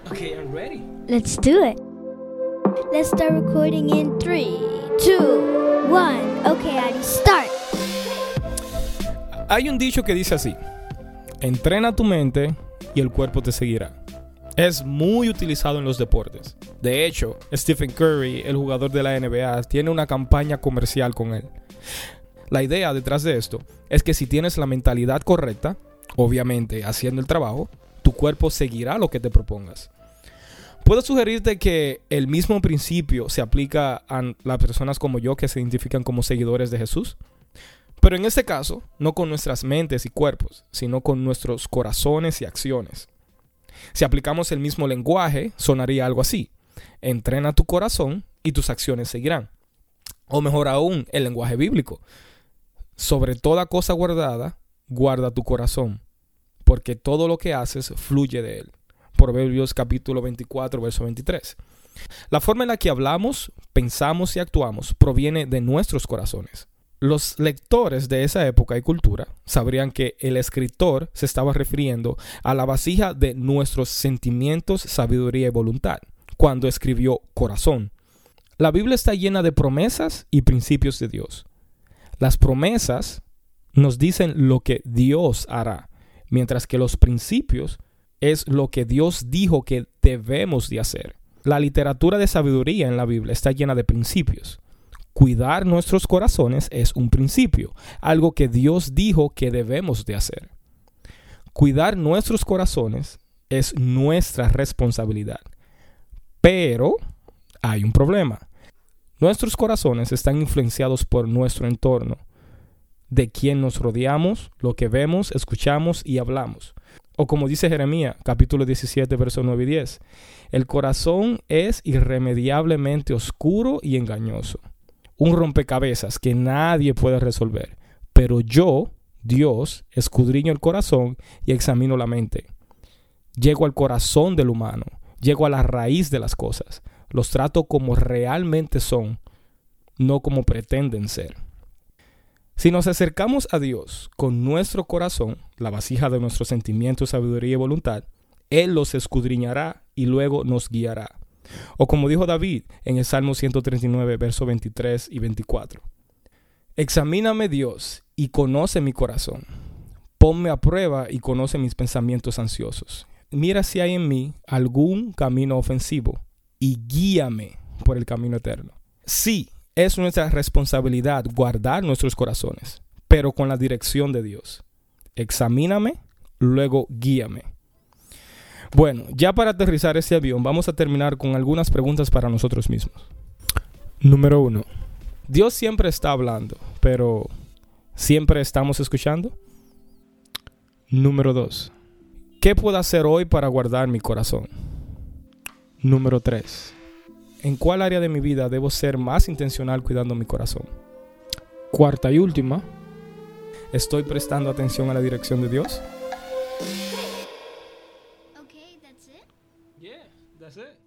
Okay, I'm ready. Let's do it. Let's start recording in 3, 2, 1. Okay, Adi, start. Hay un dicho que dice así: entrena tu mente y el cuerpo te seguirá. Es muy utilizado en los deportes. De hecho, Stephen Curry, el jugador de la NBA, tiene una campaña comercial con él. La idea detrás de esto es que si tienes la mentalidad correcta, obviamente haciendo el trabajo, tu cuerpo seguirá lo que te propongas. Puedo sugerirte que el mismo principio se aplica a las personas como yo que se identifican como seguidores de Jesús. Pero en este caso, no con nuestras mentes y cuerpos, sino con nuestros corazones y acciones. Si aplicamos el mismo lenguaje, sonaría algo así: entrena tu corazón y tus acciones seguirán. O mejor aún, el lenguaje bíblico: sobre toda cosa guardada, guarda tu corazón, porque todo lo que haces fluye de él. Proverbios capítulo 24, verso 23. La forma en la que hablamos, pensamos y actuamos proviene de nuestros corazones. Los lectores de esa época y cultura sabrían que el escritor se estaba refiriendo a la vasija de nuestros sentimientos, sabiduría y voluntad, cuando escribió corazón. La Biblia está llena de promesas y principios de Dios. Las promesas nos dicen lo que Dios hará, mientras que los principios es lo que Dios dijo que debemos de hacer. La literatura de sabiduría en la Biblia está llena de principios. Cuidar nuestros corazones es un principio, algo que Dios dijo que debemos de hacer. Cuidar nuestros corazones es nuestra responsabilidad. Pero hay un problema. Nuestros corazones están influenciados por nuestro entorno, de quien nos rodeamos, lo que vemos, escuchamos y hablamos. O como dice Jeremías, capítulo 17, versos 9 y 10, el corazón es irremediablemente oscuro y engañoso. Un rompecabezas que nadie puede resolver. Pero yo, Dios, escudriño el corazón y examino la mente. Llego al corazón del humano. Llego a la raíz de las cosas. Los trato como realmente son, no como pretenden ser. Si nos acercamos a Dios con nuestro corazón, la vasija de nuestros sentimientos, sabiduría y voluntad, Él los escudriñará y luego nos guiará. O como dijo David en el Salmo 139, versos 23 y 24. Examíname, Dios, y conoce mi corazón. Ponme a prueba y conoce mis pensamientos ansiosos. Mira si hay en mí algún camino ofensivo y guíame por el camino eterno. Sí, es nuestra responsabilidad guardar nuestros corazones, pero con la dirección de Dios. Examíname, luego guíame. Bueno, ya para aterrizar este avión, vamos a terminar con algunas preguntas para nosotros mismos. Número 1. Dios siempre está hablando, pero ¿siempre estamos escuchando? Número 2. ¿Qué puedo hacer hoy para guardar mi corazón? Número 3. ¿En cuál área de mi vida debo ser más intencional cuidando mi corazón? Cuarta y última. ¿Estoy prestando atención a la dirección de Dios? Okay, that's it? Yeah, that's it.